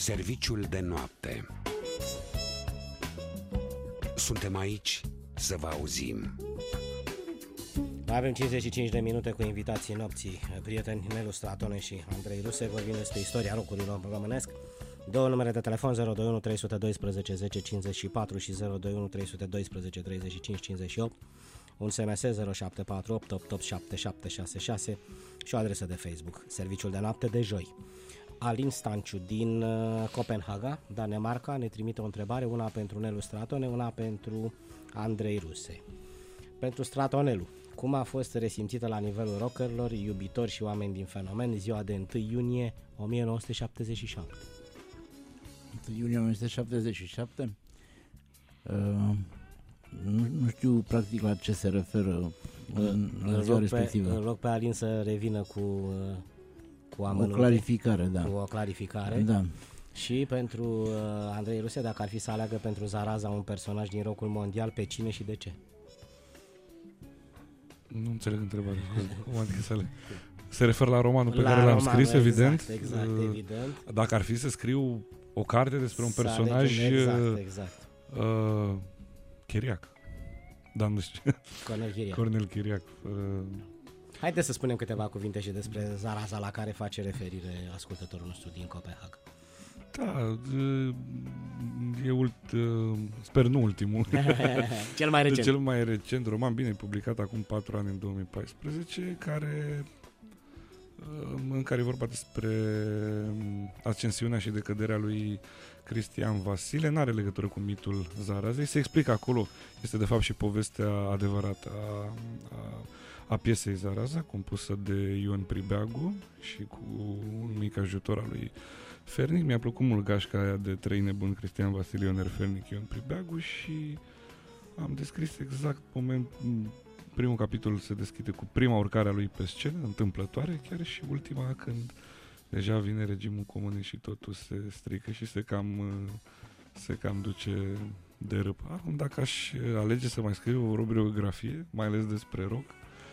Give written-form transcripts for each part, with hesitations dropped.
Serviciul de noapte. Suntem aici să vă auzim. Avem 55 de minute cu invitații nopții, prieteni Nelu Stratone și Andrei Ruse. Vorbim despre istoria rockului românesc. Două numere de telefon: 021 312 1054 și 021 312 35 58, un SMS 0748 887766 și o adresă de Facebook, Serviciul de noapte de joi. Alin Stanciu din Copenhaga, Danemarca, ne trimite o întrebare, una pentru Nelu Stratone, una pentru Andrei Ruse. Pentru Stratonelu: cum a fost resimțită la nivelul rockerilor, iubitori și oameni din fenomen ziua de 1 iunie 1977? 1 iunie 1977? Nu știu practic la ce se referă la ziua respectivă. Îl rog pe Alin să revină cu o clarificare, da. Cu o clarificare. Da. Și pentru Andrei Ruse, dacă ar fi să aleagă pentru Zaraza un personaj din rockul mondial, pe cine și de ce? Nu înțeleg întrebarea. Adică se referă la romanul pe care l-am scris, evident. Exact, evident. Dacă ar fi să scriu o carte despre un personaj... Exact. Chiriac. Da, nu știu. Cornel Chiriac. Haideți să spunem câteva cuvinte și despre Zaraza la care face referire ascultătorul nostru din Copenhaga. Da, sper nu ultimul. Cel mai recent. Cel mai recent roman, bine, publicat acum 4 ani, în 2014, în care e vorba despre ascensiunea și decăderea lui Cristian Vasile. N-are legătură cu mitul Zarazei. Se explică acolo, este de fapt și povestea adevărată a piesei Zaraza, compusă de Ion Pribeagu și cu un mic ajutor al lui Fernic. Mi-a plăcut mult gașca aia de trei nebuni, Cristian Vasile, Ioner Fernic, Ion Pribeagu, și am descris exact primul capitol se deschide cu prima urcare a lui pe scenă, întâmplătoare, chiar și ultima, când deja vine regimul comunist și totul se strică și se cam duce de râp. Acum, dacă aș alege să mai scriu o biografie, mai ales despre rock,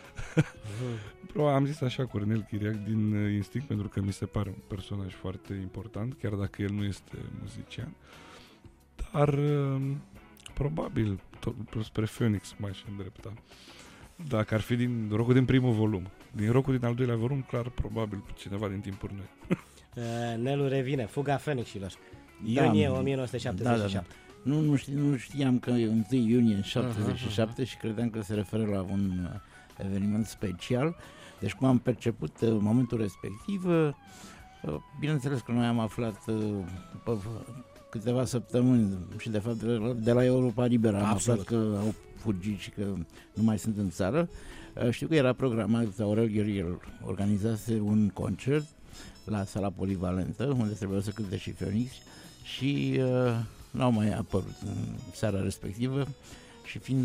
am zis așa, Cornel Chiriac, din instinct, pentru că mi se pare un personaj foarte important, chiar dacă el nu este muzician, dar probabil spre Phoenix m-aș îndrepta. Dacă ar fi din rockul din primul volum. Din rockul din al doilea volum, clar, probabil cineva din timpuri noi. Nelu revine, Fuga Phoenixilor, iunie 1977. Da. Nu știam că e 1 iunie 77 și credeam că se referă la un eveniment special. Deci cum am perceput momentul respectiv, bineînțeles că noi am aflat după câteva săptămâni și de fapt de la Europa Liberă am aflat că au fugit și că nu mai sunt în țară. Știu că era programat, Aurel Gheriel organizase un concert la sala polivalentă, unde trebuia să cânte și Phoenix, și n-au mai apărut în seara respectivă și fiind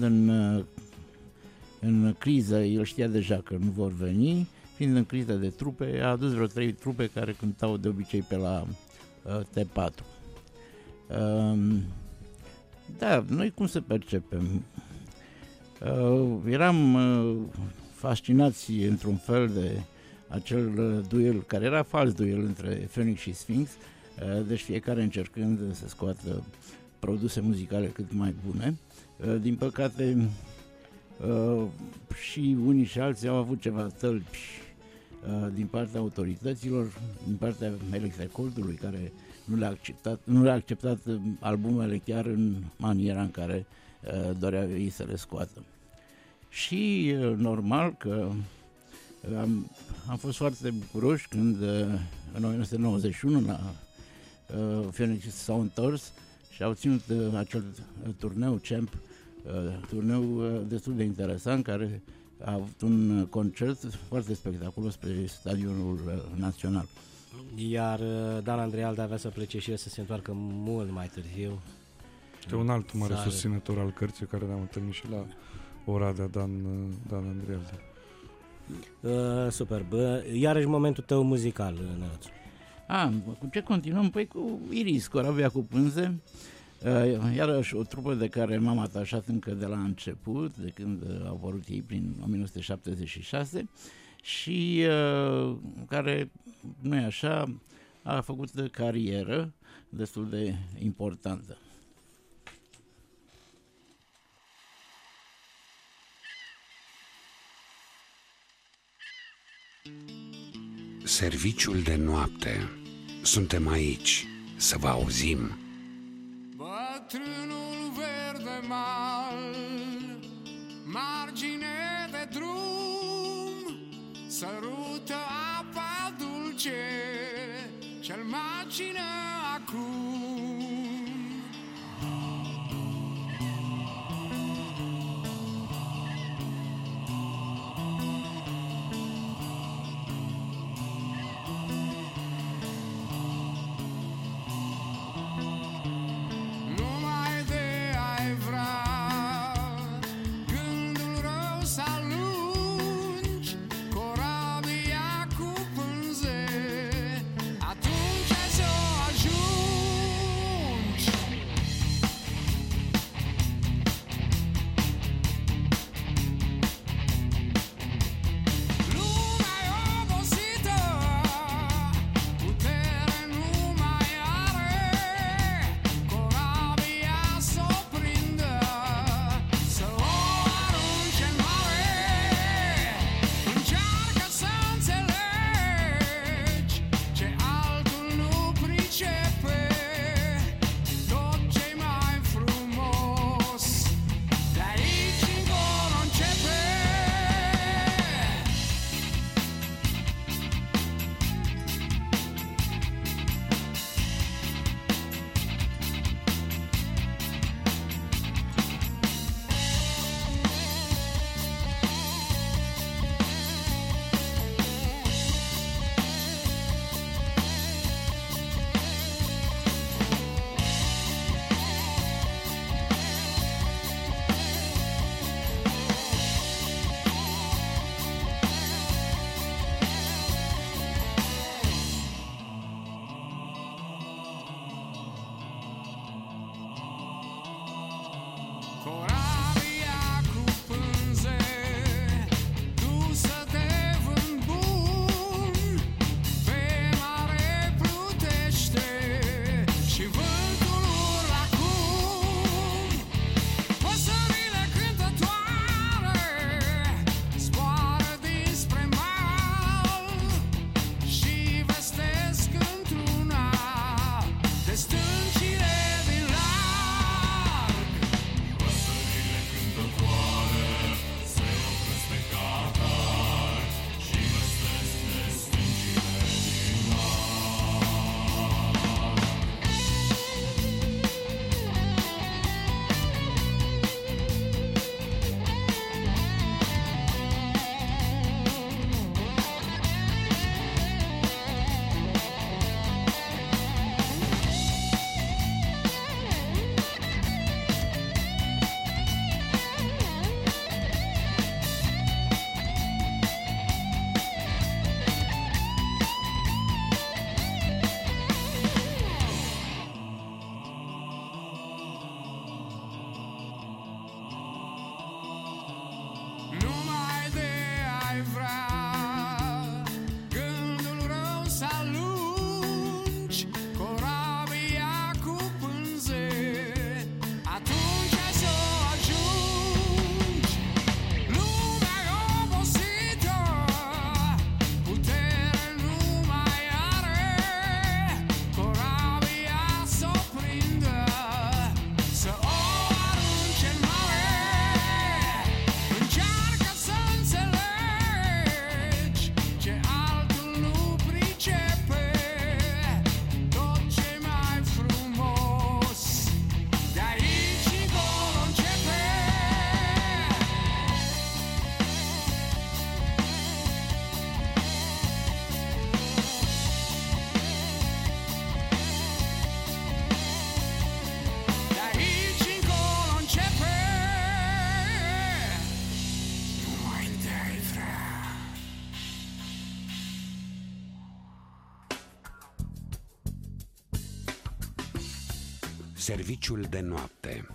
în criză, el știa deja că nu vor veni, fiind în criză de trupe, a adus vreo 3 trupe care cântau de obicei pe la T4. Da, noi cum să percepem? Eram fascinați într-un fel de acel duel, care era fals duel între Phoenix și Sphinx, deci fiecare încercând să scoată produse muzicale cât mai bune. Din păcate, și unii și alții au avut ceva tălpi din partea autorităților, din partea Electrecordului, care nu le-a acceptat albumele chiar în maniera în care doreau ei să le scoată. Și normal că am fost foarte bucuroși când în 1991 la Phoenix s-au întors și au ținut acel turneu Champ, turneu destul de interesant, care a avut un concert foarte spectaculos pe Stadionul Național. Iar Dan Andrei Alda avea să plece și el să se întoarcă mult mai târziu. Este un alt mare susținător al cărții, care ne-am întâlnit și la Oradea, Dan Andrei Alda. Super. Iarăși momentul tău muzical, Năluț. Cu ce continuăm? Păi cu Iris, Corabia cu pânze, iarăși o trupă de care m-am atașat încă de la început, de când au apărut ei prin 1976 și care, nu-i așa, a făcut carieră destul de importantă. Serviciul de noapte. Suntem aici să vă auzim. Bătrânul verde mal, margine de drum, sărută apa dulce, ce-l macină acum. Serviciul de noapte.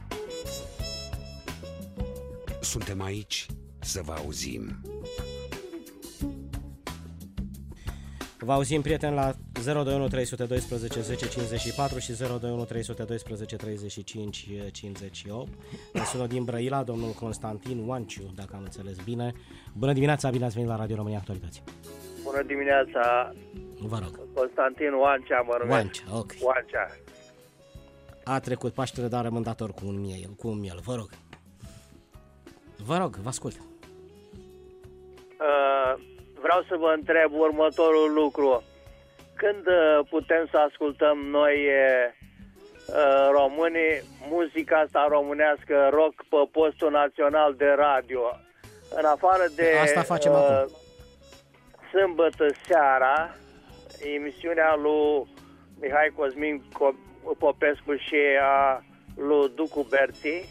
Suntem aici să vă auzim. Vă auzim, prieteni, la 021 312 1054 și 021 312 35 58. Ne sună din Brăila domnul Constantin Oanciu, dacă am înțeles bine. Bună dimineața, bine ați venit la Radio România Actualități. Bună dimineața. Vă rog. Constantin Oancea mă numesc. Oancea, ok. Oancea. A trecut Paștele, dar rămân dator cu un miel, vă rog. Vă rog, vă ascult. Vreau să vă întreb următorul lucru. Când putem să ascultăm noi românii muzica asta românească, rock pe postul național de radio? În afară de asta facem acum. Sâmbătă seara, emisiunea lui Mihai Cosmin Popescu și a lui Ducu Berti,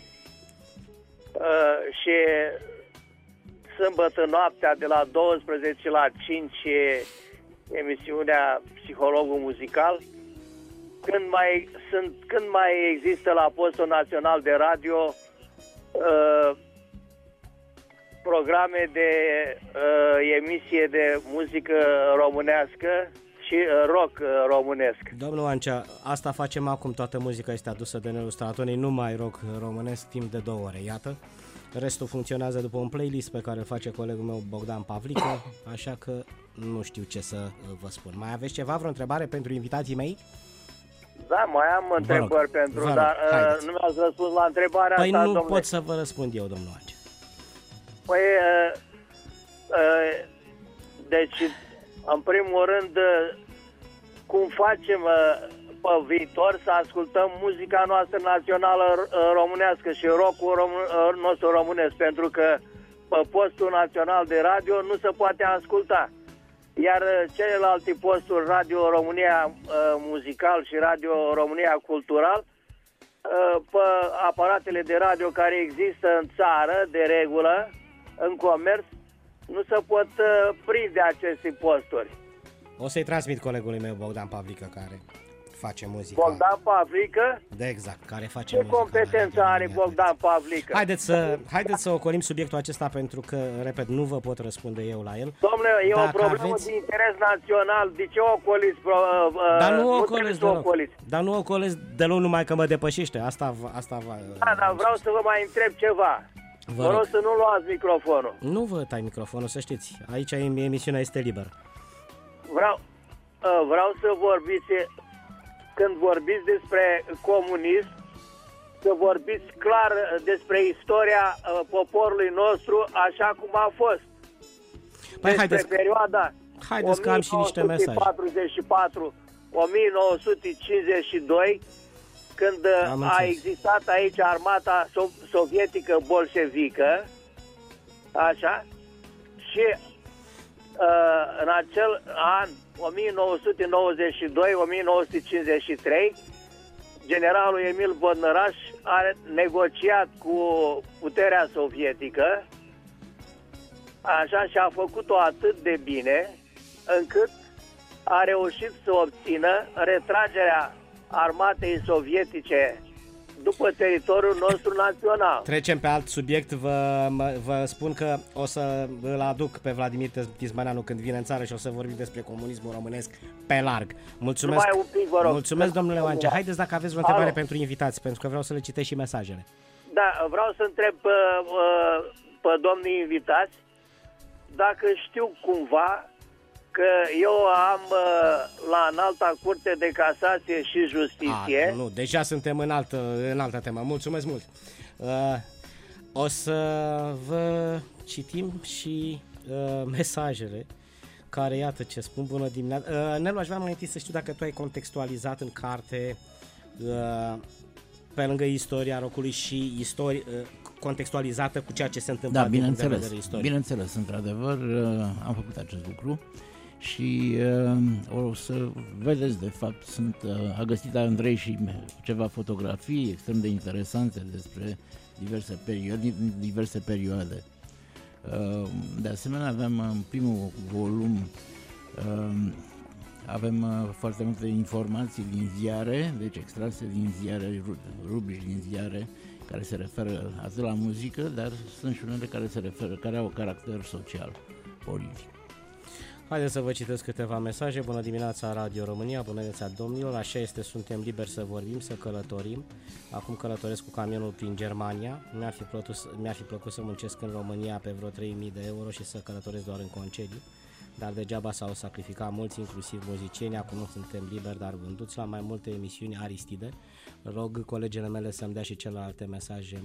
și sâmbătă noaptea de la 12 la 5 emisiunea Psihologul Muzical. Când mai există la postul național de radio programe de emisie de muzică românească și rock românesc? Domnul Ancea, asta facem acum, toată muzica este adusă de Nelu Stratonei, numai rock românesc timp de 2 ore, iată. Restul funcționează după un playlist pe care îl face colegul meu Bogdan Pavlică, așa că nu știu ce să vă spun. Mai aveți ceva, vreo întrebare pentru invitații mei? Da, mai am întrebări pentru, dar nu mi-ați răspuns la întrebarea asta, asta, domnule. Păi nu pot să vă răspund eu, domnul Ancea. Păi, deci, în primul rând, cum facem pe viitor să ascultăm muzica noastră națională românească și rock-ul nostru românesc, pentru că pe postul național de radio nu se poate asculta. Iar celelalte posturi, Radio România Muzical și Radio România Cultural, pe aparatele de radio care există în țară, de regulă, în comerț, nu se pot prinde aceste posturi. O să-i transmit colegului meu Bogdan Pavlică, care face muzică. Bogdan Pavlică? Da, exact, care face ce muzică. Ce competență are Bogdan Pavlică? Haideți să ocolim subiectul acesta, pentru că, repet, nu vă pot răspunde eu la el. Dom'le, e o problemă de interes național. De ce ocoliți? Dar nu ocolesc deloc, numai că mă depășește. Asta da, dar vreau să vă mai întreb ceva. Vă rog să nu luați microfonul. Nu vă tai microfonul, să știți. Aici emisiunea este liberă. Vreau să vorbiți, când vorbiți despre comunism, să vorbiți clar despre istoria poporului nostru așa cum a fost. Păi despre perioada că am și niște mesaje. 1944-1952, când a existat aici armata sovietică bolșevică, așa, și în acel an 1992-1953, generalul Emil Bodnăraș a negociat cu puterea sovietică, așa, și a făcut-o atât de bine încât a reușit să obțină retragerea armatei sovietice după teritoriul nostru național. Trecem pe alt subiect. Vă spun că o să îl aduc pe Vladimir Tismaneanu când vine în țară și o să vorbim despre comunismul românesc pe larg. Mulțumesc. Numai un pic, vă rog. Mulțumesc, domnule Oancea. Haideți, dacă aveți vreo întrebare pentru invitați, pentru că vreau să le citesc și mesajele. Da, vreau să întreb pe domnii invitați dacă știu cumva că eu am la înalta curte de casație și justiție. Nu, deja suntem în altă temă. Mulțumesc mult. O să vă citim și mesajele care, iată ce spun. Bună dimineața. Nelu, aș vrea mai întâi să știu dacă tu ai contextualizat în carte, pe lângă istoria rockului, și contextualizată cu ceea ce se întâmplă din punct de vedere istoric. Bineînțeles, într-adevăr, am făcut acest lucru. Și o să vedeți, de fapt, a găsit Andrei și ceva fotografii extrem de interesante despre diverse perioade. De asemenea, avem în primul volum avem foarte multe informații din ziare, deci extrase din ziare, rubrici din ziare, care se referă atât la muzică, dar sunt și unele care au caracter social, politic. Haideți să vă citesc câteva mesaje. Bună dimineața, Radio România, bună dimineața, domnilor. Așa este, suntem liberi să vorbim, să călătorim. Acum călătoresc cu camionul prin Germania. Mi-ar fi plăcut să muncesc în România pe vreo 3.000 de euro și să călătoresc doar în concediu. Dar degeaba s-au sacrificat mulți, inclusiv muzicieni. Acum nu suntem liberi, dar vânduți la mai multe emisiuni Aristide. Rog colegele mele să-mi dea și celelalte mesaje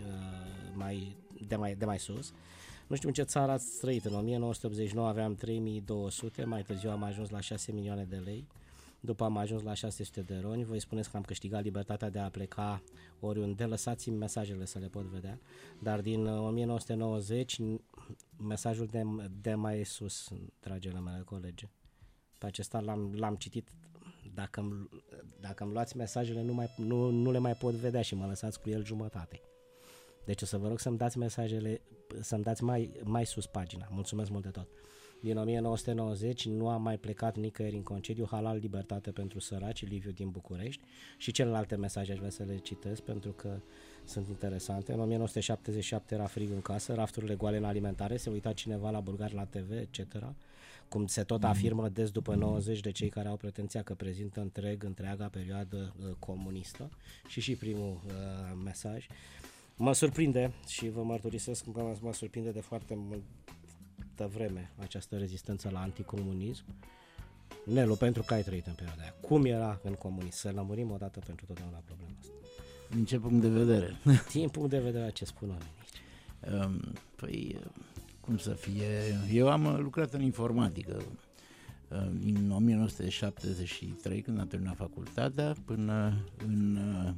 de mai sus. Nu știu în ce țară ați trăit. În 1989 aveam 3200, mai târziu am ajuns la 6 milioane de lei, după am ajuns la 600 de roni. Voi spuneți că am câștigat libertatea de a pleca oriunde, lăsați-mi mesajele să le pot vedea, dar din 1990 mesajul de mai sus, dragile mele colegi, pe acesta l-am citit. Dacă îmi luați mesajele nu le mai pot vedea și mă lăsați cu el jumătate. Deci o să vă rog să-mi dați mesajele, să-mi dați mai sus pagina. Mulțumesc mult de tot. Din 1990 nu am mai plecat nicăieri în concediu. Halal, libertate pentru săraci, Liviu din București. Și celelalte mesaje aș vrea să le citesc pentru că sunt interesante. În 1977 era frig în casă, rafturile goale în alimentare, se uita cineva la Bulgari la TV, etc. Cum se tot afirmă des după 90 de cei care au pretenția că prezintă întreaga perioadă comunistă. Și primul mesaj. Mă surprinde și vă mărturisesc că mă surprinde de foarte multă vreme această rezistență la anticomunism. Nelu, pentru că ai trăit în perioada aia. Cum era în comunism? Să lămurim odată pentru totdeauna problema asta. Din ce punct de vedere? Din punct de vedere a ce spun oamenii. Păi, cum să fie? Eu am lucrat în informatică din 1973, când am terminat facultatea, până în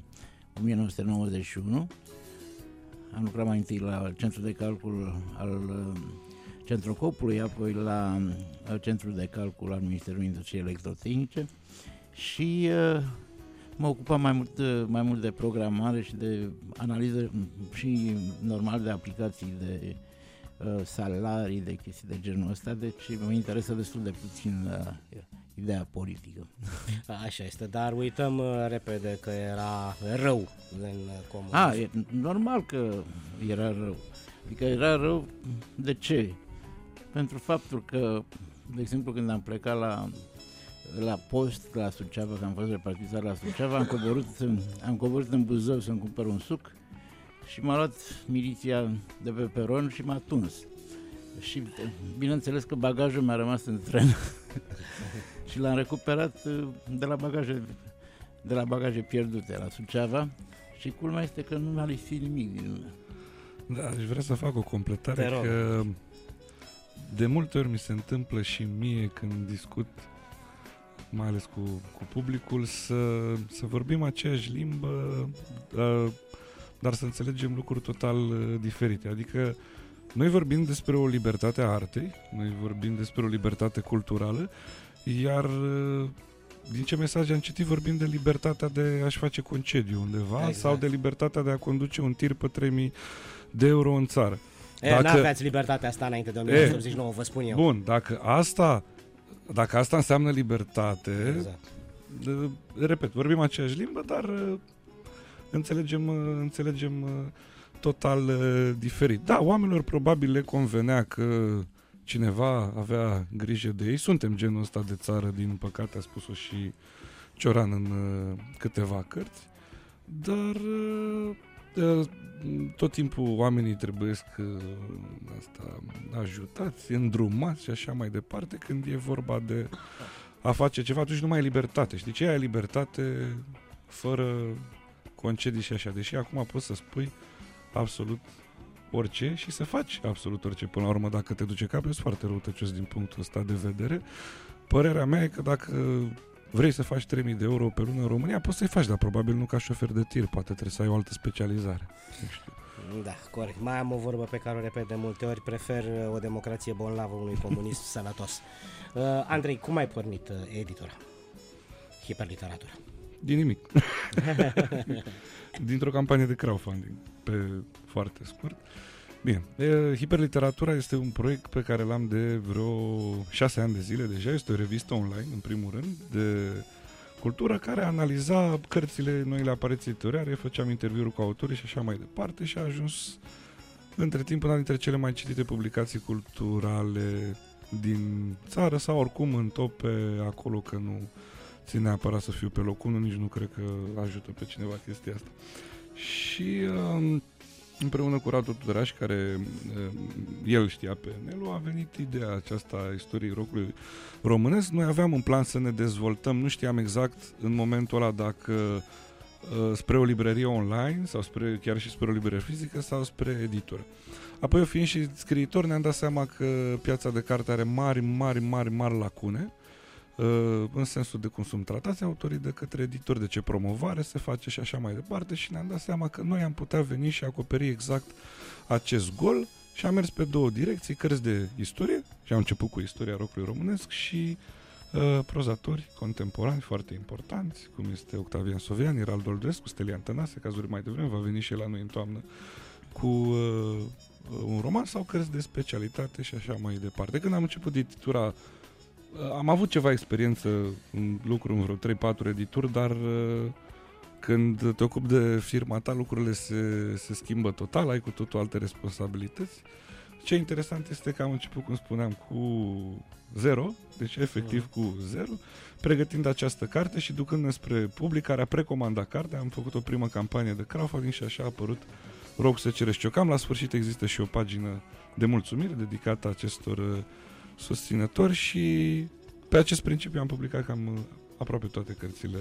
1991. Am lucrat mai întâi la centrul de calcul al Centrocopului, apoi la centrul de calcul al Ministerului Industriei Electrotehnice și mă ocupam mai mult de programare și de analiză și normal de aplicații de salarii, de chestii de genul ăsta, deci mă interesă destul de puțin ideea politică. Așa este, dar uităm repede că era rău în comunism. E normal că era rău. Adică era rău de ce? Pentru faptul că, de exemplu, când am plecat la post, la Suceava, că am fost repartizat la Suceava, am coborât în Buzău să-mi cumpăr un suc și m-a luat miliția de pe peron și m-a tuns. Și bineînțeles că bagajul mi-a rămas în tren și l-am recuperat de la bagaje pierdute la Suceava și culmea este că nu mi-a lipsit nimic din lume. Da, aș vrea să fac o completare că de multe ori mi se întâmplă și mie când discut, mai ales cu publicul, să vorbim aceeași limbă, dar să înțelegem lucruri total diferite. Adică noi vorbim despre o libertate a artei, noi vorbim despre o libertate culturală, iar din ce mesaje am citit vorbim de libertatea de a-și face concediu undeva, exact, sau de libertatea de a conduce un tir pe 3.000 de euro în țară. N-aveați libertatea asta înainte de 1989, vă spun eu. Bun, dacă asta înseamnă libertate, exact, repet, vorbim aceeași limbă, dar înțelegem total diferit. Da, oamenilor probabil le convenea că cineva avea grijă de ei. Suntem genul ăsta de țară, din păcate, a spus-o și Cioran în câteva cărți, dar tot timpul oamenii trebuiesc ajutați, îndrumați și așa mai departe. Când e vorba de a face ceva, atunci nu mai e libertate. Știi ce e libertate fără concedii și așa. Deși acum poți să spui absolut orice și să faci absolut orice. Până la urmă, dacă te duce capul, e foarte răutăcios din punctul ăsta de vedere. Părerea mea e că dacă vrei să faci 3.000 de euro pe lună în România, poți să-i faci, dar probabil nu ca șofer de tir, poate trebuie să ai o altă specializare. Nu știu. Da, corect. Mai am o vorbă pe care o repet de multe ori, prefer o democrație bolnavă unui comunism sănătos. Andrei, cum ai pornit editura? Hiperliteratura. Din nimic. Dintr-o campanie de crowdfunding, pe foarte scurt. Bine, Hiperliteratura este un proiect pe care l-am de vreo 6 ani de zile deja. Este o revistă online, în primul rând, de cultură, care analiza cărțile, noile apariții literare, făceam interviuri cu autorii și așa mai departe și a ajuns între timp una dintre cele mai citite publicații culturale din țară sau oricum în top pe acolo, că nu țin neapărat să fiu pe locul 1, nici nu cred că ajută pe cineva chestia asta. Și împreună cu Radu Tudăraș, care el știa pe Nelu, a venit ideea aceasta a istoriei rockului românesc. Noi aveam în plan să ne dezvoltăm, nu știam exact în momentul ăla dacă spre o librărie online sau chiar și spre o librărie fizică sau spre editură. Apoi, eu fiind și scriitor, ne-am dat seama că piața de carte are mari lacune, în sensul de cum sunt tratați autorii de către editori, de ce promovare se face și așa mai departe, și ne-am dat seama că noi am putea veni și acoperi exact acest gol și am mers pe 2 direcții, cărți de istorie, și am început cu istoria rockului românesc, și prozatori contemporani foarte importanți, cum este Octavian Sovean, Iral Doldrescu, Stelian Tănase, cazuri mai devreme, va veni și el la noi în toamnă cu un roman sau cărți de specialitate și așa mai departe. Când am început editura, am avut ceva experiență în lucru în vreo 3-4 edituri, dar când te ocupi de firma ta, lucrurile se schimbă total, ai cu totul alte responsabilități. Ce interesant este că am început, cum spuneam, cu 0, deci efectiv cu 0, pregătind această carte și ducându-ne spre public care a precomandat cartea. Am făcut o primă campanie de crowdfunding și așa a apărut Rock se cere Ciocam. La sfârșit există și o pagină de mulțumiri dedicată acestor susținători și pe acest principiu am publicat cam aproape toate cărțile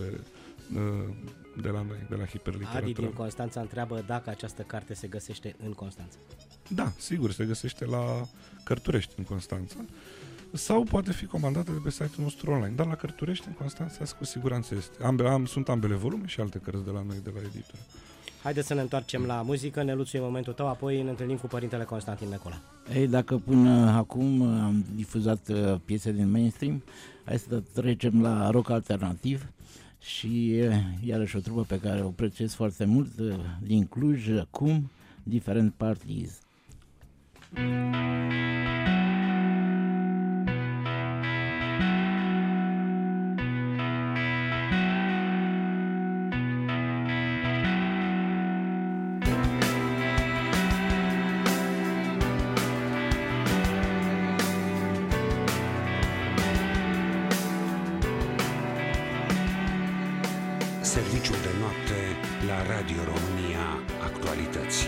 de la noi, de la Hiperliteratură. Adi din Constanța întreabă dacă această carte se găsește în Constanța. Da, sigur, se găsește la Cărturești în Constanța sau poate fi comandată de pe site-ul nostru online, dar la Cărturești în Constanța cu siguranță este. Sunt ambele volume și alte cărți de la noi, de la editură. Haideți să ne întoarcem la muzică, Neluțu, e momentul tău, apoi ne întâlnim cu părintele Constantin Necola. Ei, dacă până acum am difuzat piese din mainstream, hai să trecem la rock alternativ și iarăși o trupă pe care o prețuiesc foarte mult, din Cluj, cum Different Parties. Serviciul de noapte la Radio România Actualități.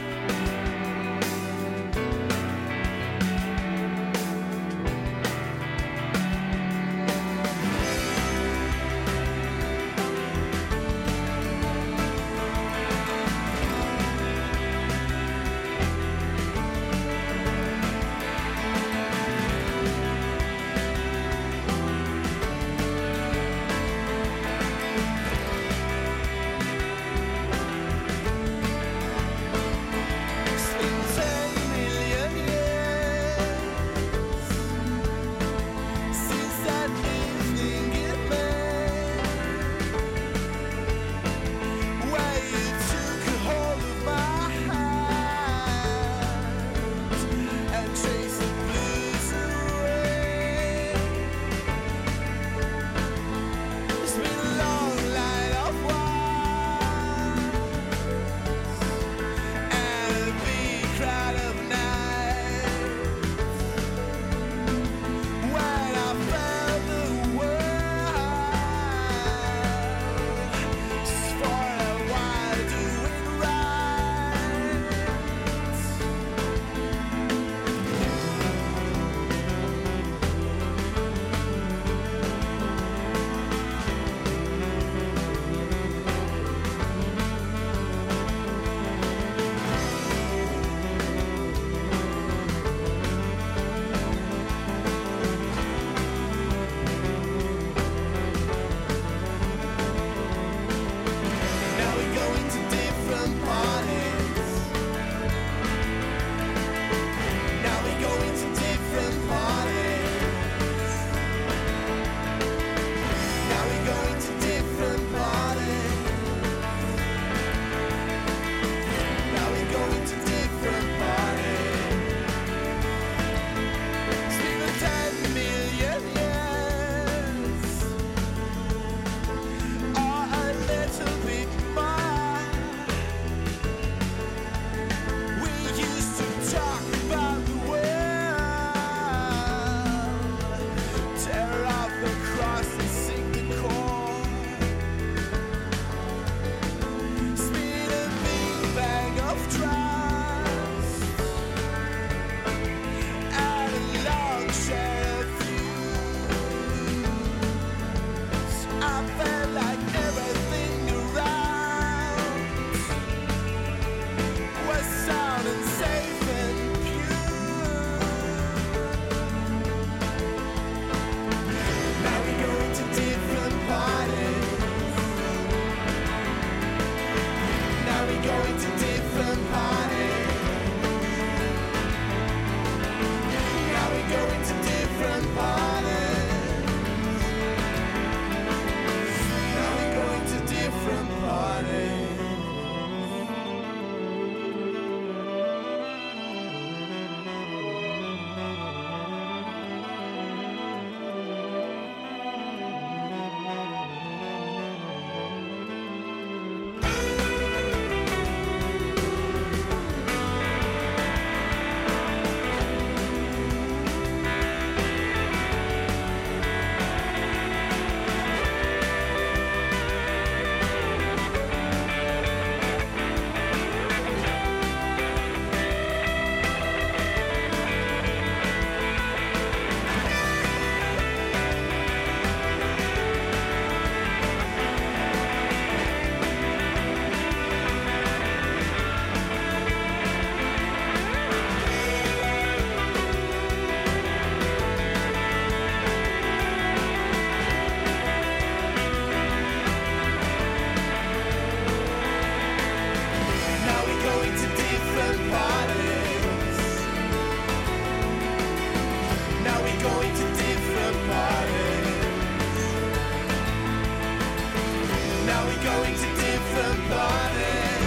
different parties.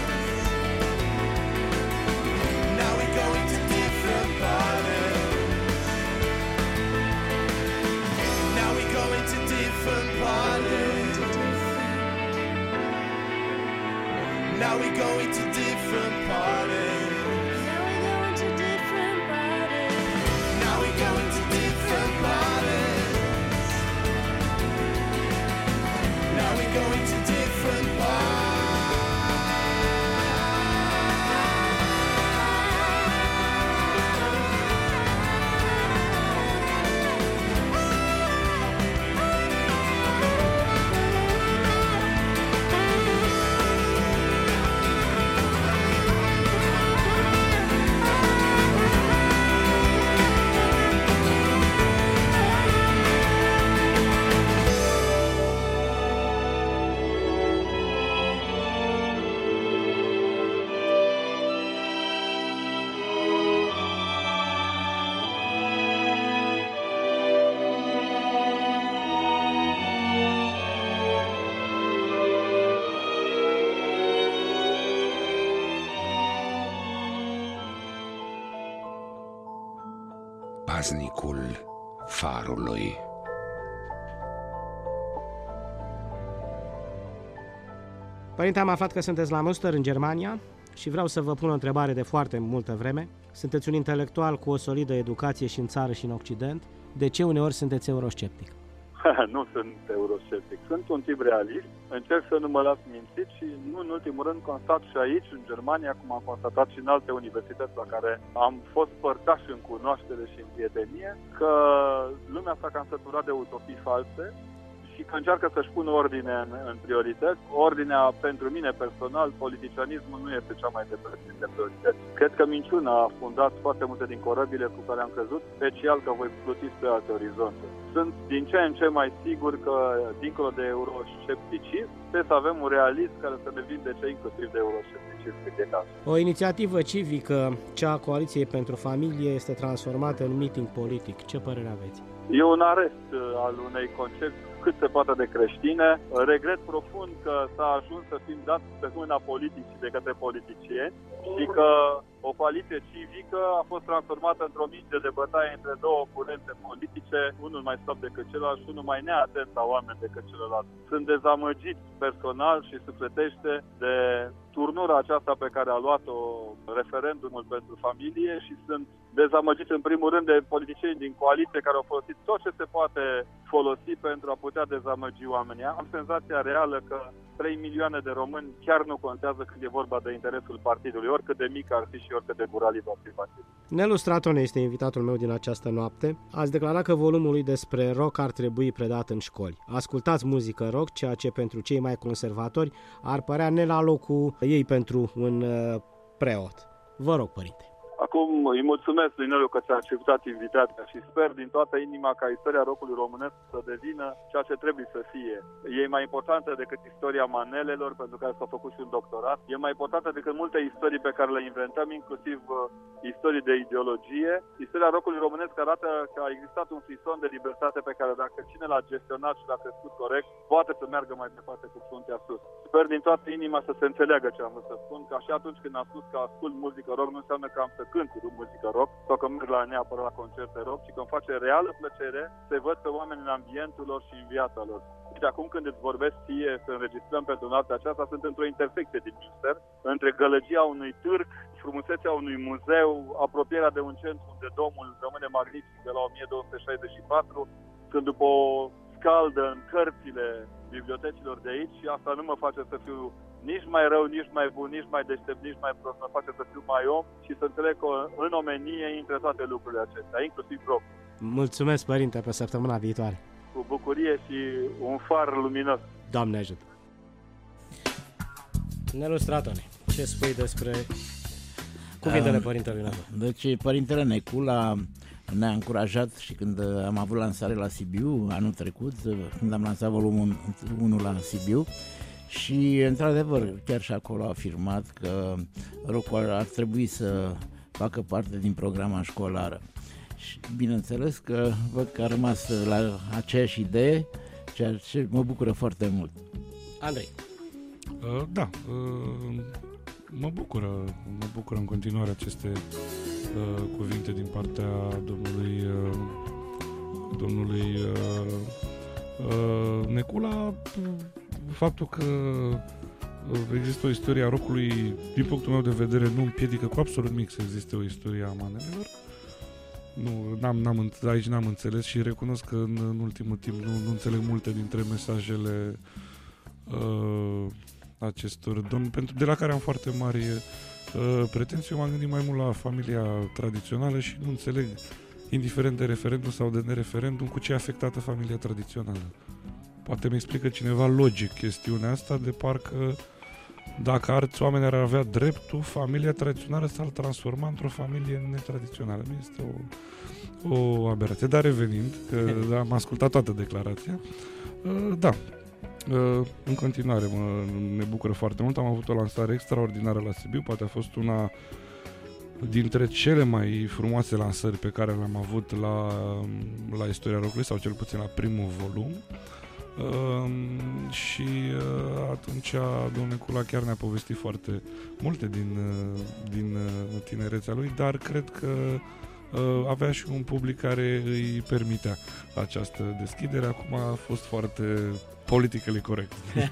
Now we're going to different parties. Now we're going to different parties. Now we're going to different parties. Now we're going to different parties. Now we're going to different parties. Paznicul farului. Părinte, am aflat că sunteți la Münster, în Germania, și vreau să vă pun o întrebare de foarte multă vreme. Sunteți un intelectual cu o solidă educație și în țară și în Occident. De ce uneori sunteți eurosceptic? Nu sunt eurosceptic, sunt un tip realist, încerc să nu mă las mințit și nu în ultimul rând constat și aici, în Germania, cum am constatat și în alte universități la care am fost părtași în cunoaștere și în prietenie, că lumea s-a cam săturat de utopii false și că încearcă să-și pună ordine în priorități. Ordinea, pentru mine personal, politicianismul nu este cea mai de priorități. Cred că minciuna a fundat foarte multe din corăbile cu care am căzut, special că voi pluti spre alte orizonte. Sunt din ce în ce mai sigur că, dincolo de euroscepticism, trebuie să avem un realism care să ne vindece inclusiv de euroscepticism, cât e cazul. O inițiativă civică, cea a Coaliției pentru Familie, este transformată în meeting politic. Ce părere aveți? E un arest al unei concepții cât se poate de creștine. Regret profund că s-a ajuns să fim dați pe mâna politicii de către politicieni și că o coaliție civică a fost transformată într-o minge de bătaie între două curente politice, unul mai slab decât celălalt și unul mai neatent la oameni decât celălalt. Sunt dezamăgit personal și sufletește de turnura aceasta pe care a luat-o referendumul pentru familie și sunt dezamăgit în primul rând de politicieni din coaliție care au folosit tot ce se poate folosi pentru a putea dezamăgi oamenii. Am senzația reală că 3 milioane de români chiar nu contează când e vorba de interesul partidului, oricât de mic ar fi și oricât de guralit va fi partidul. Nelu Stratone este invitatul meu din această noapte. Ați declarat că volumul lui despre rock ar trebui predat în școli. Ascultați muzică rock, ceea ce pentru cei mai conservatori ar părea ne la locul ei pentru un preot. Vă rog, părinte. Acum îi mulțumesc lui Nelu că ți-a acceptat invitația și sper din toată inima ca istoria rockului românesc să devină ceea ce trebuie să fie. E mai importantă decât istoria manelelor, pentru care s-a făcut și un doctorat. E mai importantă decât multe istorii pe care le inventăm, inclusiv istorii de ideologie. Istoria rockului românesc arată că a existat un frison de libertate pe care dacă cine l-a gestionat și l-a crescut corect, poate să meargă mai departe cu fruntea sus. Sper din toată inima să se înțeleagă ce am vrut să spun, că și atunci când am spus că ascult muzică rock, nu înseamnă că am să cânt muzică rock sau că merg neapărat la concerte rock, ci că îmi face reală plăcere să văd pe oameni în ambientul lor și în viața lor. Deci acum când îți vorbesc ție să înregistrăm pentru noaptea aceasta, sunt într-o intersecție din Münster, între gălăgia unui târg, frumusețea unui muzeu, apropierea de un centru unde domul rămâne magnific de la 1264, când după o scaldă în cărțile bibliotecilor de aici și asta nu mă face să fiu nici mai rău, nici mai bun, nici mai deștept, nici mai prost, mă face să fiu mai om și să înțeleg că în omenie intră toate lucrurile acestea, inclusiv rock. Mulțumesc, părinte, pe săptămâna viitoare. Cu bucurie și un far luminos. Doamne ajută! Nelu Stratone, ce spui despre cuvintele părintelui Nelu? Deci, părintele Necula ne-a încurajat și când am avut lansare la Sibiu anul trecut, când am lansat volumul 1 la Sibiu, și într-adevăr chiar și acolo a afirmat că rock-ul ar trebui să facă parte din programa școlară. Și bineînțeles că văd că a rămas la aceeași idee, ceea ce mă bucură foarte mult. Andrei. Da, mă bucură în continuare aceste cuvinte din partea domnului Necula. Faptul că există o istorie a rockului, din punctul meu de vedere, nu împiedică cu absolut nimic să existe o istorie a manelelor. Aici n-am înțeles și recunosc că în ultimul timp nu înțeleg multe dintre mesajele acestor domni, de la care am foarte mari pretenții. Eu m-am gândit mai mult la familia tradițională și nu înțeleg, indiferent de referendum sau de nereferendum, cu ce e afectată familia tradițională. Poate mi explică cineva logic chestiunea asta, de parcă dacă alți oameni ar avea dreptul, familia tradițională s-ar transforma într-o familie netradițională. Mi este o aberație. Dar revenind, că am ascultat toată declarația, în continuare ne bucură foarte mult. Am avut o lansare extraordinară la Sibiu, poate a fost una dintre cele mai frumoase lansări pe care le-am avut la istoria rockului, sau cel puțin la primul volum. Și atunci domnul Necula chiar ne-a povestit foarte multe din tinerețea lui, dar cred că avea și un public care îi permitea această deschidere. Acum a fost foarte politically corect.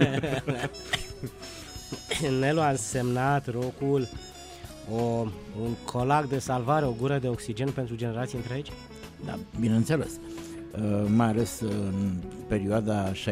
Nelu, a însemnat rockul un colac de salvare, o gură de oxigen pentru generații întregi? Da, bineînțeles. Mai ales în perioada 60-80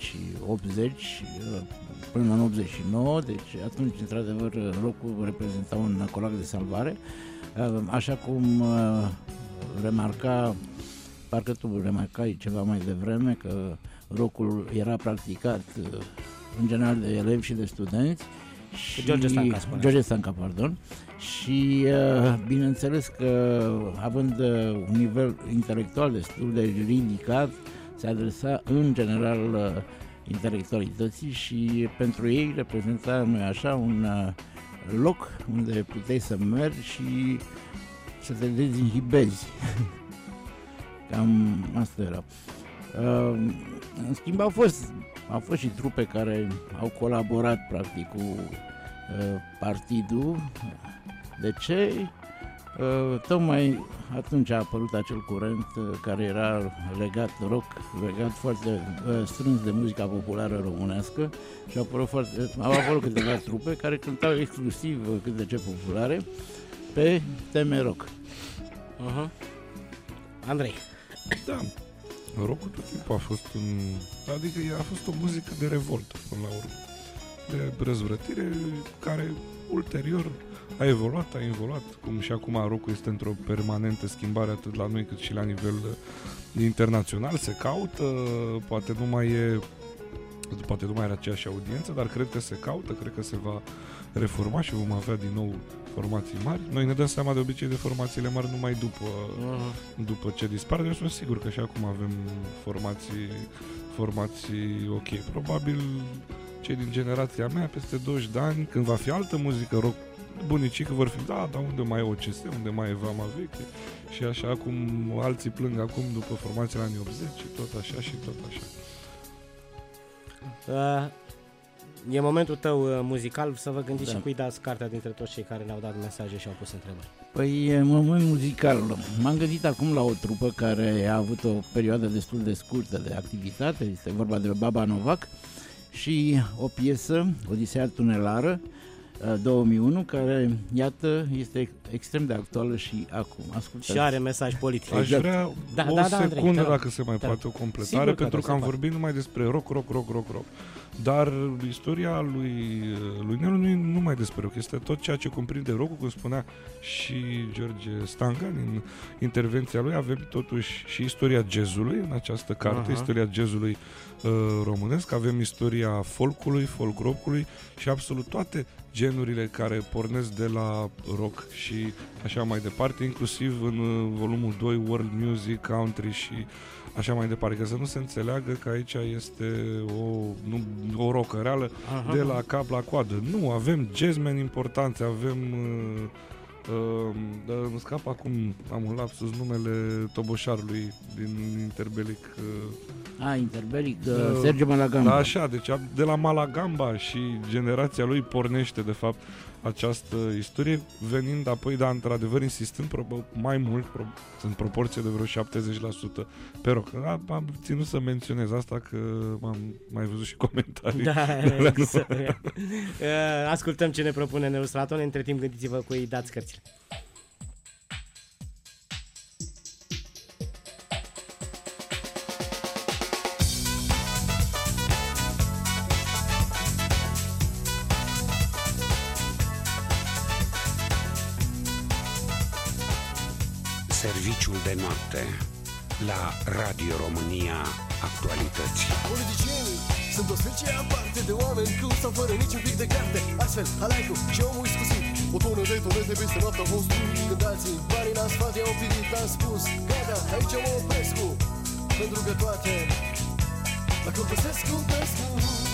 până în 89, deci atunci, într-adevăr, rockul reprezenta un colac de salvare. Așa cum remarca, parcă tu remarcai ceva mai devreme, că rockul era practicat în general de elevi și de studenți. Și George Stanca, pardon. Și bineînțeles că, având un nivel intelectual destul de ridicat, se adresa în general intelectualității și pentru ei reprezenta, nu-i așa, un loc unde puteai să mergi și să te dezinhibezi. Cam asta era. În schimb, au fost și trupe care au colaborat practic cu partidul. De ce? Tocmai atunci a apărut acel curent care era legat foarte strâns de muzica populară românească și au apărut câteva trupe care cântau exclusiv cântece populare pe teme rock. Andrei. Da. Rockul tot timpul a fost adică a fost o muzică de revoltă până la urmă, de răzvrătire, care ulterior a evoluat, cum și acum rockul este într-o permanentă schimbare atât la noi cât și la nivel internațional. Se caută, poate nu mai are aceeași audiență, dar cred că se caută, cred că se va reforma și vom avea din nou formații mari. Noi ne dăm seama de obicei de formațiile mari numai după ce dispar. Eu sunt sigur că și acum avem formații ok. Probabil cei din generația mea, peste 20 de ani, când va fi altă muzică rock, bunicii că vor fi, dar unde mai e OCS, unde mai e Vama Veche, și așa cum alții plâng acum după formațiile anii 80 și tot așa și tot așa. E momentul tău muzical, să vă gândiți și cui dați cartea dintre toți cei care ne-au dat mesaje și au pus întrebări. Păi, în moment muzical, m-am gândit acum la o trupă care a avut o perioadă destul de scurtă de activitate, este vorba de Baba Novac, și o piesă, Odiseea tunelară, 2001, care, iată, este extrem de actuală și acum. Ascultați. Și are mesaj politic. Aș vrea o secundă, dacă se mai poate, o completare, pentru că am vorbit numai despre rock. Dar istoria lui Nelu nu e numai despre rock, este tot ceea ce cuprinde rock-ul, cum spunea și George Stanca în intervenția lui. Avem totuși și istoria jazzului în această carte, istoria jazzului românesc, avem istoria folkului, folk rock-ului și absolut toate genurile care pornesc de la rock și așa mai departe, inclusiv în volumul 2 World Music, Country și așa mai departe, că să nu se înțeleagă că aici este o rockăreală de la cap la coadă. Nu, avem jazzmeni importanți, avem Îmi scap acum, am un lapsus, numele toboșarului din Interbelic. Interbelic, Sergiu Malagamba. Da, așa, deci de la Malagamba și generația lui pornește, de fapt, această istorie, venind apoi, dar într-adevăr insistând mai mult, în proporție de vreo 70% pe rock. Am ținut să menționez asta, că am mai văzut și comentarii. Ascultăm ce ne propune Nelu Stratone, între timp gândiți-vă cui dați cărțile. Serviciul de noapte la Radio România Actualități. Politicienii sunt o specie aparte de oameni cu sau fără niciun pic de carte. Astfel, Alaicu și omul iscusit, o tonă de tonete peste noapte au fost când alții banii în asfalt i-au pirit. Am spus, gata, aici mă opresc, pentru că toate la Copăsescu Pescu.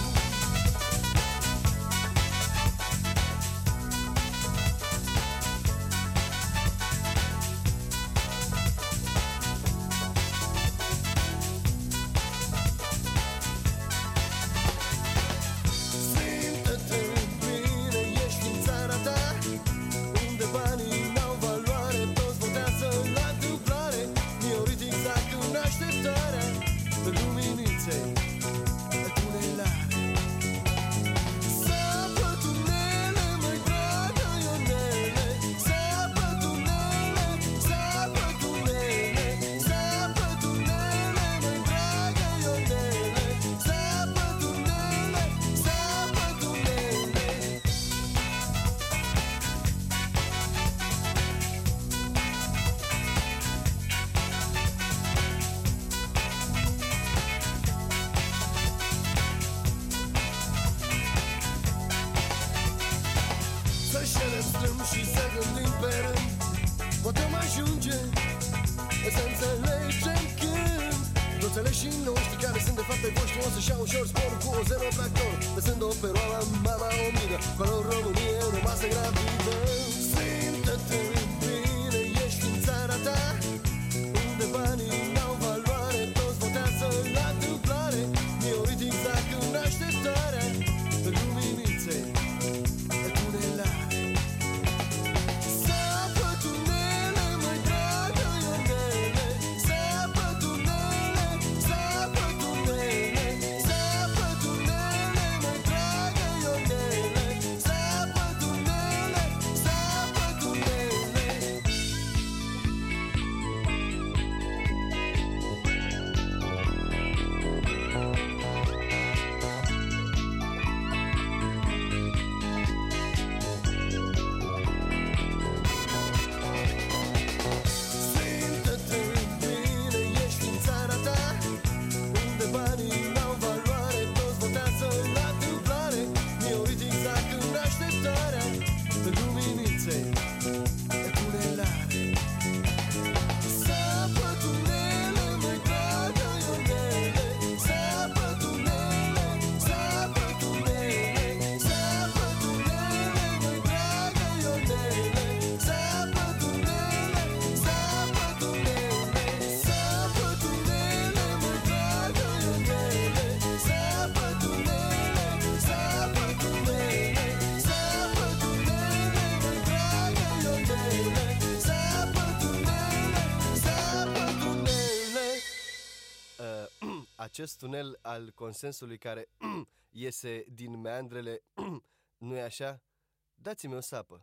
Acest tunel al consensului care iese din meandrele, nu-i așa? Dați-mi o sapă.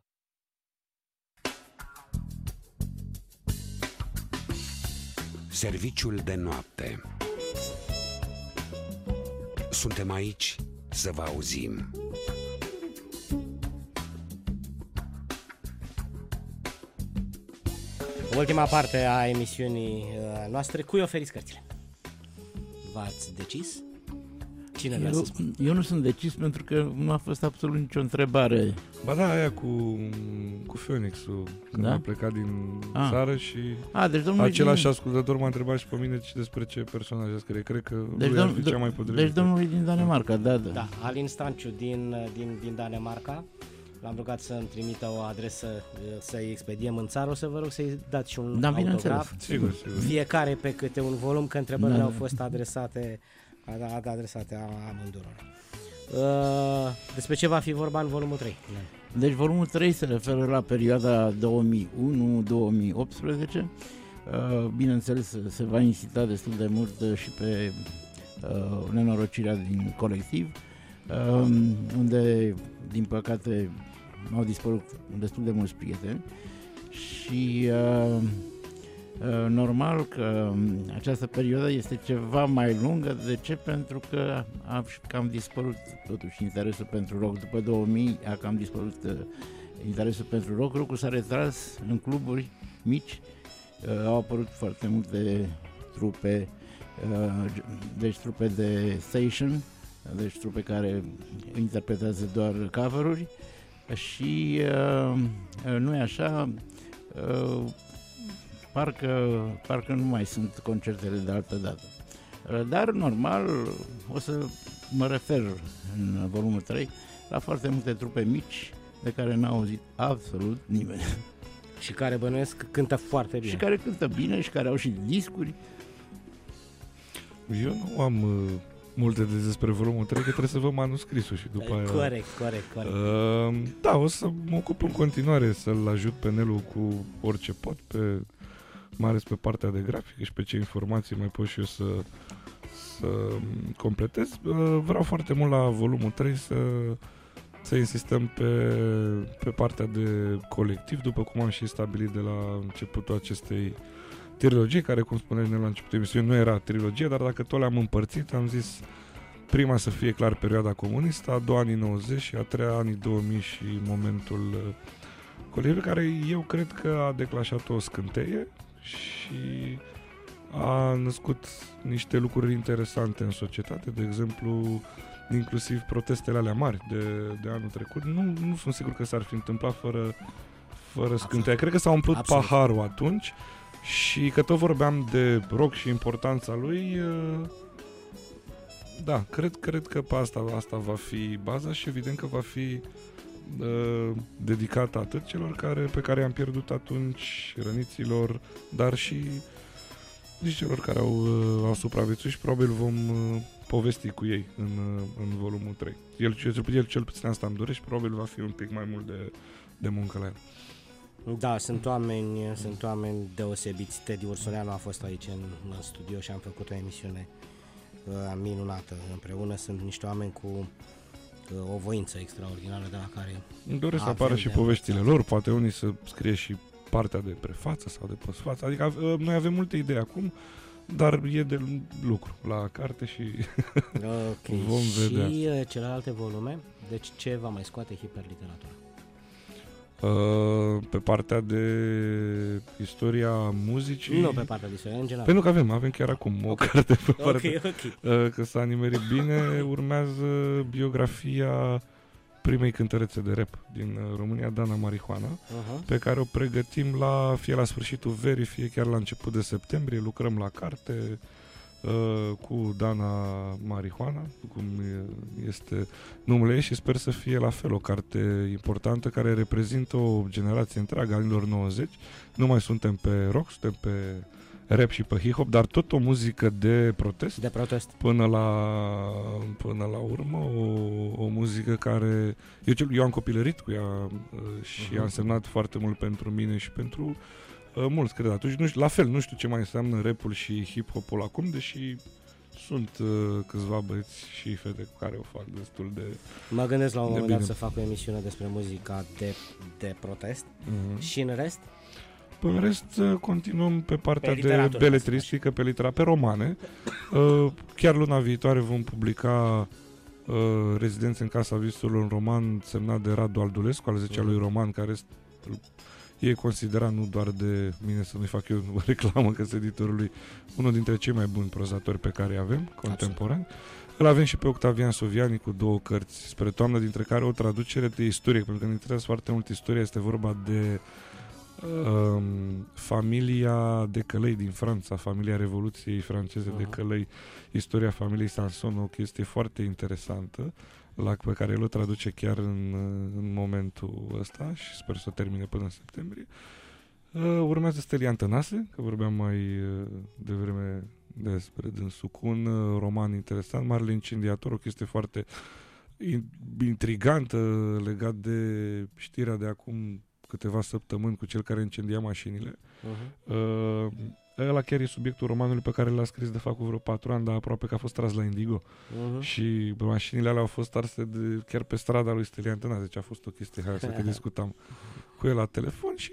Serviciul de noapte. Suntem aici să vă auzim. Ultima parte a emisiunii noastre, cui oferiți cărțile? V-ați decis? Cine vrea să spun? Eu nu sunt decis pentru că nu a fost absolut nicio întrebare. Ba da, aia cu Phoenix-ul, când a plecat din țară și deci același ascultător m-a întrebat și pe mine despre ce personaj scrie. Cred că lui ar fi cea mai potrivită. Deci domnul din Danemarca, da. Da, Alin Stanciu din Danemarca. l-am rugat să-mi trimită o adresă să-i expediem în țară. O să vă rog să-i dați și un Da, autograf. bineînțeles. Sigur. Fiecare pe câte un volum, că întrebările Da. au fost adresate amândurora. Despre ce va fi vorba în volumul 3? Deci volumul 3 se referă la perioada 2001-2018. Bineînțeles, se va insista destul de mult și pe nenorocirea din colectiv, unde, din păcate, au dispărut destul de mulți prieteni și normal că această perioadă este ceva mai lungă. De ce? Pentru că a cam dispărut totuși interesul pentru rock. După 2000 a cam dispărut interesul pentru rock. Rock-ul s-a retras în cluburi mici. Au apărut foarte multe trupe, deci trupe de station, deci trupe care interpretează doar cover-uri și nu e așa, parcă nu mai sunt concertele de altă dată. Dar normal o să mă refer în volumul 3 la foarte multe trupe mici de care n-a auzit absolut nimeni. Și care bănuiesc cântă foarte bine. Și care cântă bine și care au și discuri. Eu nu am multe de zis despre volumul 3, că trebuie să văd manuscrisul și după aia... Corect. Da, o să mă ocup în continuare să-l ajut pe Nelu cu orice pot, mai ales pe partea de grafică și pe ce informații mai pot și eu să completez. Vreau foarte mult la volumul 3 să insistăm pe partea de colectiv, după cum am și stabilit de la începutul acestei trilogii, care, cum spuneai la începutul emisiunii, nu era trilogie, dar dacă tot le-am împărțit, am zis prima să fie clar perioada comunistă, a doua anii 90 și a treia anii 2000 și momentul colectivului, care eu cred că a declanșat o scânteie și a născut niște lucruri interesante în societate, de exemplu, inclusiv protestele alea mari de anul trecut. Nu sunt sigur că s-ar fi întâmplat fără scânteia. Cred că s-a umplut paharul atunci și că tot vorbeam de rock și importanța lui. Da, cred că pe asta va fi baza și evident că va fi dedicată atât celor pe care i-am pierdut atunci, răniților, dar și celor care au supraviețuit și probabil vom povesti cu ei în volumul 3. El cel puțin asta îmi dorește și probabil va fi un pic mai mult de muncă la el. Da, sunt oameni deosebiți. Teddy Ursuleanu a fost aici în studio și am făcut o emisiune minunată împreună. Sunt niște oameni cu o voință extraordinară de la care îmi doresc să apară și poveștile lor, poate unii să scrie și partea de prefață sau de postfață. Adică noi avem multe idei acum, dar e de lucru la carte și vom vedea. Și celelalte volume, deci ce va mai scoate Hiperliteratura? Pe partea de istoria muzicii? Nu pe partea de istoria, în general. Pentru că avem chiar acum o carte pe partea. Okay. Că s-a nimerit bine, urmează biografia primei cântărețe de rap din România, Dana Marihuana, pe care o pregătim fie la sfârșitul verii, fie chiar la început de septembrie. Lucrăm la carte cu Dana Marihuana, cum este numele ei, și sper să fie la fel o carte importantă care reprezintă o generație întreagă anilor 90. Nu mai suntem pe rock, suntem pe rap și pe hip-hop, dar tot o muzică de protest. De protest. Până la urmă, o muzică care... Eu am copilărit cu ea și a însemnat foarte mult pentru mine și pentru mulți, cred, atunci. Nu știu ce mai înseamnă rap-ul și hip-hop-ul acum, deși sunt câțiva băieți și fete cu care o fac destul de... Mă gândesc la un moment dat să fac o emisiune despre muzica de protest. Și în rest? În rest, continuăm pe partea de beletristică, pe romane. Chiar luna viitoare vom publica Rezidențe în Casa Visului, un roman semnat de Radu Aldulescu, al 10-a lui roman, care e considerat, nu doar de mine să nu-i fac eu o reclamă, că este editorul lui, unul dintre cei mai buni prozatori pe care îi avem, contemporani. Îl avem și pe Octavian Soviani cu 2 cărți spre toamnă, dintre care o traducere de istorie, pentru că ne interesează foarte mult istoria. Este vorba de Familia de Călăi din Franța, familia Revoluției franceze de Călăi, istoria familiei Sanson, o chestie foarte interesantă pe care el o traduce chiar în momentul ăsta și sper să o termine până în septembrie. Urmează Stelian Tănase, că vorbeam mai devreme despre dânsul, cu un roman interesant, Marele Incendiator, o chestie foarte intrigantă legat de știrea de acum câteva săptămâni cu cel care incendia mașinile. Ăla chiar e subiectul romanului pe care l-a scris de fapt cu vreo 4 ani, dar aproape că a fost tras la Indigo. Și mașinile alea au fost arse chiar pe strada lui Stelian Tănase, deci a fost o chestie haioasă că discutam cu el la telefon și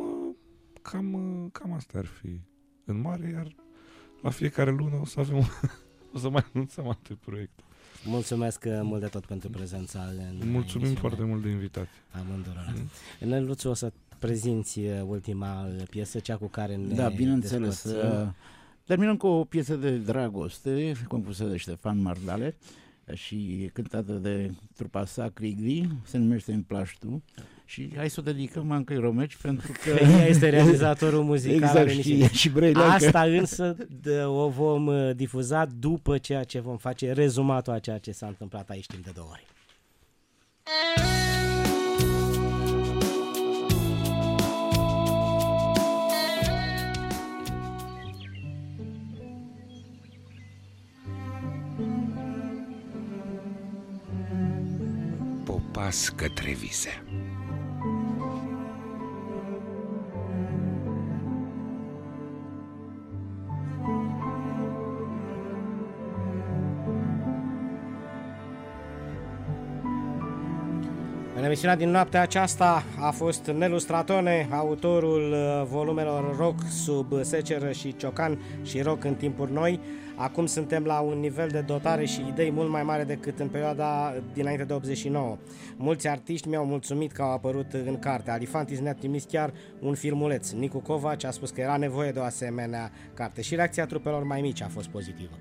cam asta ar fi în mare, iar la fiecare lună o să mai anunțăm alte proiecte. Mulțumesc mult de tot pentru prezența în Mulțumim foarte mult de invitație. Amândurora. Năluțu, o să prezinți ultima piesă, cea cu care ne Da, bineînțeles. Terminăm cu o piesă de dragoste compusă de Ștefan Mardale și cântată de trupa Sacrigri, se numește Îmi placi tu, și hai să o dedicăm Ancăi Romeci pentru că ea este realizatorul muzical. Exact, și asta însă o vom difuza după ceea ce vom face rezumatul a ceea ce s-a întâmplat aici timp de 2 ore. Popas către vise. În emisiunea din noaptea aceasta a fost Nelu Stratone, autorul volumelor Rock sub seceră și Ciocan și Rock în timpuri noi. Acum suntem la un nivel de dotare și idei mult mai mare decât în perioada dinainte de 89. Mulți artiști mi-au mulțumit că au apărut în carte. Alifantis ne-a trimis chiar un filmuleț. Nicu Covaci a spus că era nevoie de o asemenea carte și reacția trupelor mai mici a fost pozitivă.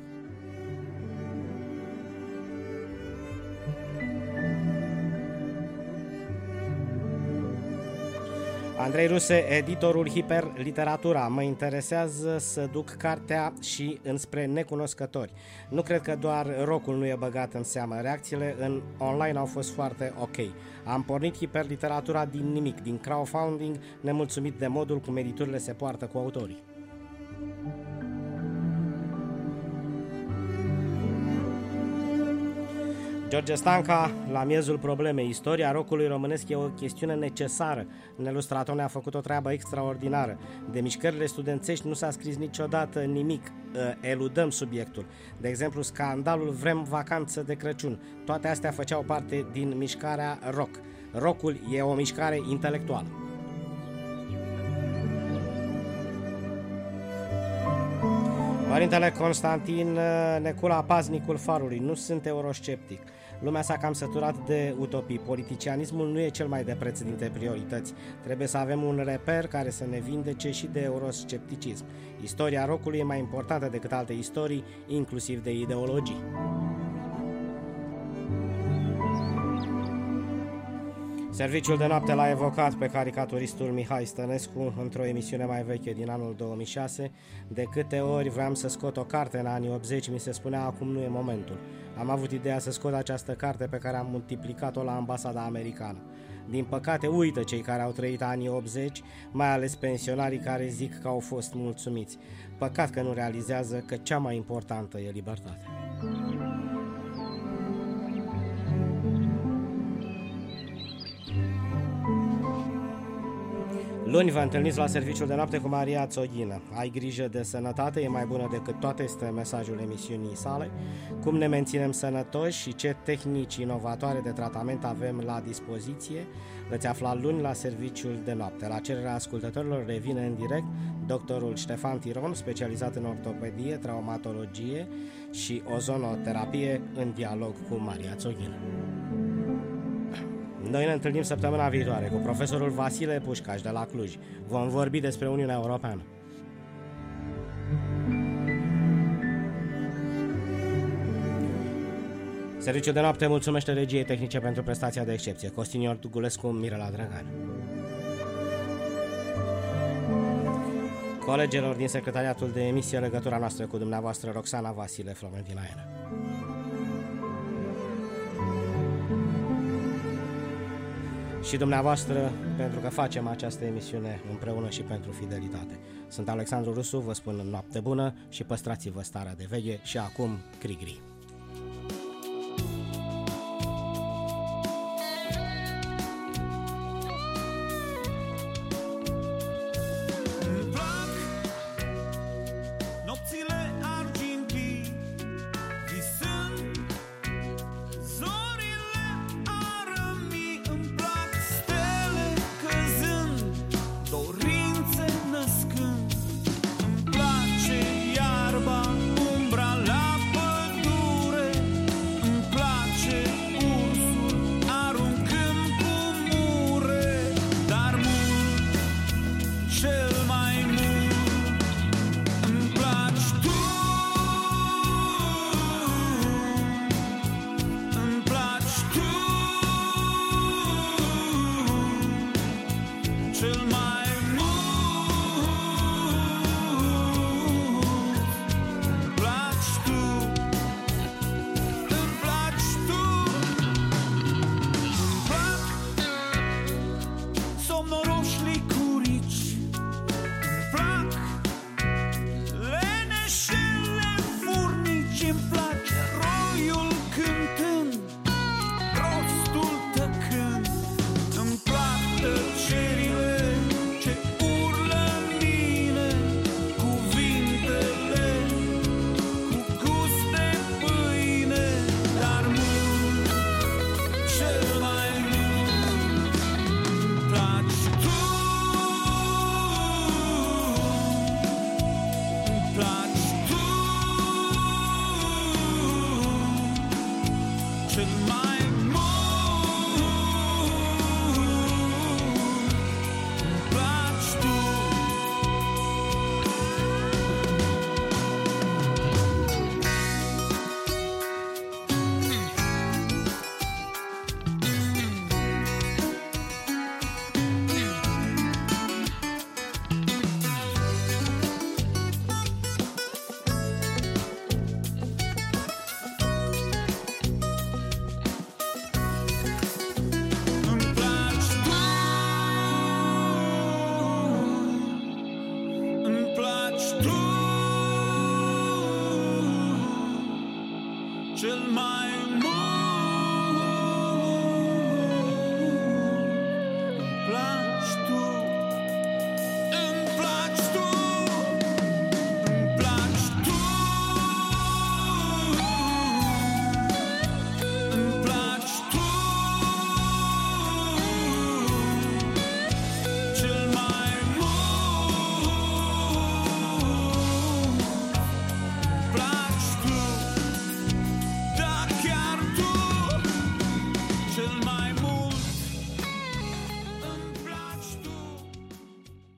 Andrei Ruse, editorul Hiperliteratura. Mă interesează să duc cartea și înspre necunoscători. Nu cred că doar rock-ul nu e băgat în seamă. Reacțiile în online au fost foarte ok. Am pornit Hiperliteratura din nimic, din crowdfunding, nemulțumit de modul cum editurile se poartă cu autorii. George Stanca, la miezul problemei. Istoria rockului românesc e o chestiune necesară. Nelu Stratone a făcut o treabă extraordinară. De mișcările studențești nu s-a scris niciodată nimic. Eludăm subiectul. De exemplu, scandalul Vrem vacanță de Crăciun. Toate astea făceau parte din mișcarea rock. Rockul e o mișcare intelectuală. Părintele Constantin Necula, paznicul Farului. Nu sunt eurosceptic. Lumea s-a cam săturat de utopii. Politicianismul nu e cel mai de preț dintre priorități. Trebuie să avem un reper care să ne vindece și de euroscepticism. Istoria rockului e mai importantă decât alte istorii, inclusiv de ideologii. Serviciul de noapte l-a evocat pe caricaturistul Mihai Stănescu într-o emisiune mai veche din anul 2006. De câte ori vreau să scot o carte în anii 80, mi se spunea acum nu e momentul. Am avut ideea să scot această carte pe care am multiplicat-o la ambasada americană. Din păcate uită cei care au trăit anii 80, mai ales pensionarii care zic că au fost mulțumiți. Păcat că nu realizează că cea mai importantă e libertatea. Luni vă întâlniți la serviciul de noapte cu Maria Țoghină. Ai grijă de sănătate, e mai bună decât toate, este mesajul emisiunii sale. Cum ne menținem sănătoși și ce tehnici inovatoare de tratament avem la dispoziție, veți afla luni la serviciul de noapte. La cererea ascultătorilor revine în direct doctorul Ștefan Tiron, specializat în ortopedie, traumatologie și ozonoterapie, în dialog cu Maria Țoghină. Noi ne întâlnim săptămâna viitoare cu profesorul Vasile Pușcaș de la Cluj. Vom vorbi despre Uniunea Europeană. Serviciul de noapte mulțumește regiei tehnice pentru prestația de excepție. Costinior Tugulescu, Mirela Drăgan. colegilor din secretariatul de emisie, legătura noastră cu dumneavoastră, Roxana Vasile, Florentina Aena. Și dumneavoastră, pentru că facem această emisiune împreună și pentru fidelitate. Sunt Alexandru Rusu, vă spun noapte bună și păstrați-vă starea de veche și acum Crigri. Cel mai